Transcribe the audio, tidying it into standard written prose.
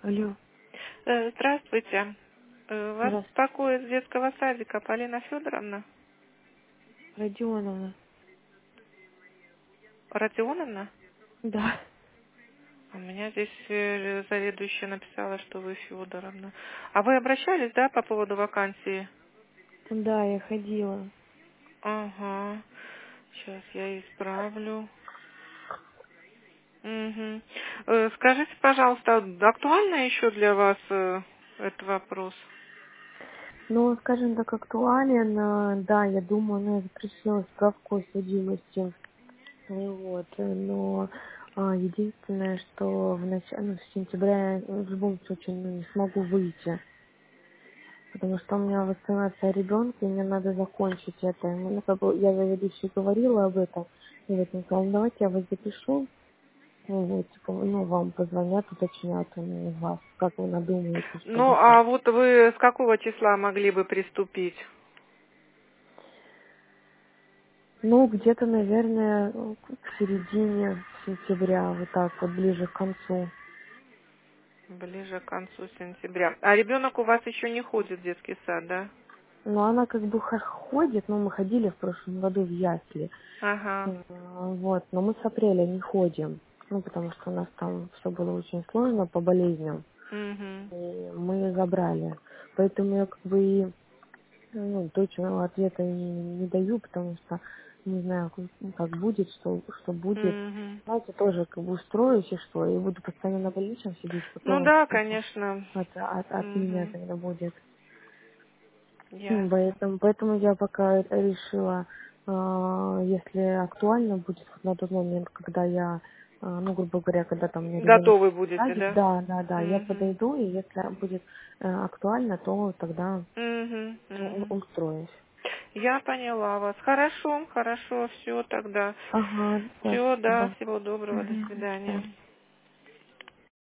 Алло, Здравствуйте. Вас здравствуйте, беспокоит с детского садика Полина Федоровна? Родионовна. Родионовна? Да, У меня здесь заведующая написала, что вы Федоровна. А вы обращались, да, по поводу вакансии? да, я ходила. Ага. Сейчас я исправлю. Угу. Скажите, пожалуйста, актуально еще для вас этот вопрос? Ну, скажем так, актуален, да, я думаю, я запросила справку о судимости. Вот, но единственное, что в начале, ну, в сентябре я в любом случае не смогу выйти, потому что у меня вакцинация ребенка, и мне надо закончить это. Ну, как бы я заведующей говорила об этом, и вот он сказал, давайте я вас запишу. Ну, вот, типа, ну, вам позвонят, уточнят вас, как вы надумаете, что Ну, зачем. а вот вы с какого числа могли бы приступить? Ну, где-то, наверное, к середине сентября, вот так вот, ближе к концу. Ближе к концу сентября. А ребенок у вас еще не ходит в детский сад, да? Но она как бы ходит, ну, мы ходили в прошлом году в ясли, Ага. вот, но мы с апреля не ходим, ну, потому что у нас там все было очень сложно по болезням, Угу. и мы ее забрали. Поэтому я как бы и ну, точного ответа не даю, потому что не знаю, как будет, что будет. Угу. Знаете, тоже как бы устроюсь и что, и буду постоянно на больничном сидеть, Ну потом да, как бы конечно. от меня Угу. тогда будет. Ясно. Поэтому я пока решила, если актуально будет вот на тот момент, когда я, ну, грубо говоря, когда там мне ребенок Готовы будете, садик, да? да, я Угу. подойду, и если будет актуально, то тогда Угу. Угу. устроюсь. Я поняла вас. Хорошо, хорошо, все тогда. Ага, все, Все, да, спасибо. всего доброго, до До свидания. свидания.